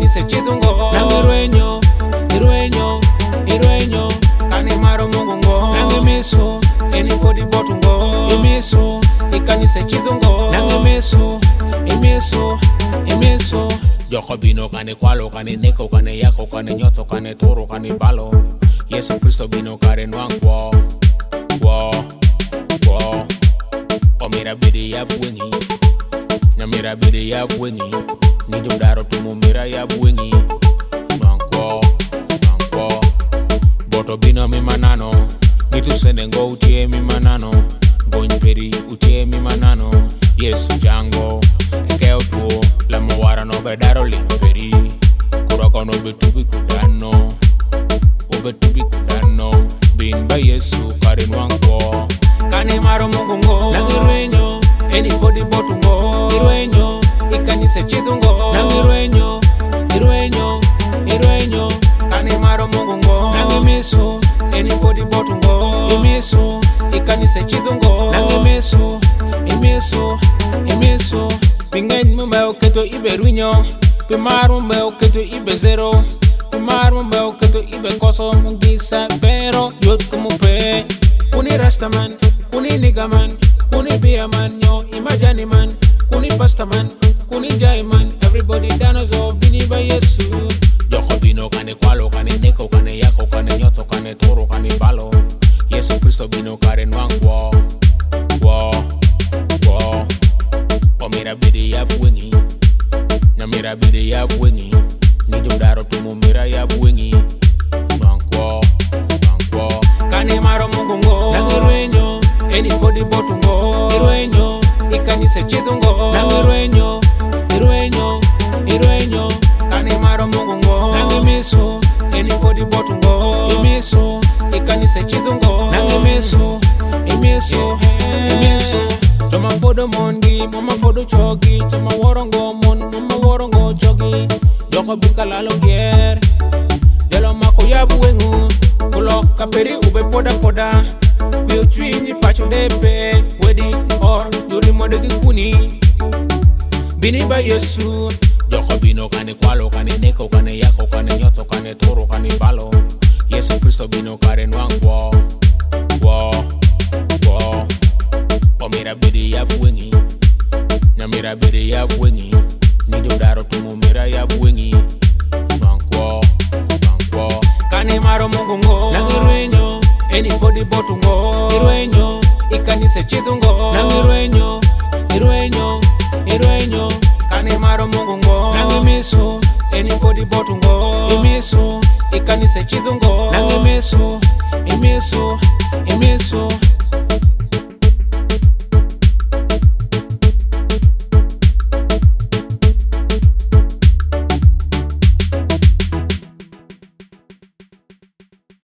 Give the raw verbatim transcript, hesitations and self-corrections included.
ikanise chidungo nangi ruenyo iruenyo iruenyo kane maro mugungo nangi meso eni podi botungo imeso ikanise chidungo nangi meso imeso imeso Joko bino kane kwalo kane neko kane yako kane nyoto kane toro kane balo Yesu Kristo bino kare nwangwo Wo Wo Omira bidi ya bwengi Nyamira bidi ya bwengi Nido daro tumo mira ya bwengi Nwangwo Nwangwo Boto bino mi manano Gitu sende ngo utie mi manano Gonyi peri utie mi manano Yesu jango Eke otuo Lama wara no bedaro limperi Kuroko no betubi kudano Obetubi kudano Bin ba Yesu kare nwangwo Kane maro mugungo nangi ruenyo eni podi botungo iruenyo ikanise chidungo nangi ruenyo iruenyo iruenyo kane maro mugungo nangi meso eni podi botungo imeso ikanise chidungo nangi meso imeso imeso Pingeny mumbe oketo ibe ruinyo Pimar mumbe oketo ibe zero Pimar mumbe oketo ibe koso Mungisa pero yot kumupe Kuni rastaman, kuni nigaman Kuni biaman, nyo imajani man Kuni pastaman, kuni jaiman Everybody danozo bini ba Yesu Joko bino kane kwalo kane neko kane yako kane nyoto kane toro kane balo Yesu Kristo bino kare nwangwo Wo Wo Omira bidi ya bwengi Nyamira bidi ya bwengi Nido daro tumo mira ya bwengi Nwangwo Nwangwo Kane maro mugungo nangi ruenyo eni podi botungo iruenyo ikanise chidungo nangi ruenyo iruenyo iruenyo kane maro mugungo nangi meso eni podi botungo imeso ikanise chidungo nangi meso imeso imeso Choma fodo mondi, mama fodo chogi Choma worongo mon, mama worongo chogi Joko bika lalo gier Delo mako yabu wengu Kulo kaperi ube poda poda Kuyo chwinyi pacho depe Wedi or yuri modegi kuni Bini ba Yesu Joko bino kane kwalo kane neko kane yako kane nyoto kane toro kane balo Yesu Kristo bino kare nwangwo Wo Wo Omira bidi ya bwengi Nyamira bidi ya bwengi Nido daro tumo mira ya bwengi Nwangwo Nwangwo Kane maro mugungo nangi ruenyo eni podi botungo iruenyo ikanise chidungo nangi ruenyo iruenyo iruenyo kane maro mugungo nangi meso eni podi botungo imeso ikanise chidungo nangi meso imeso imeso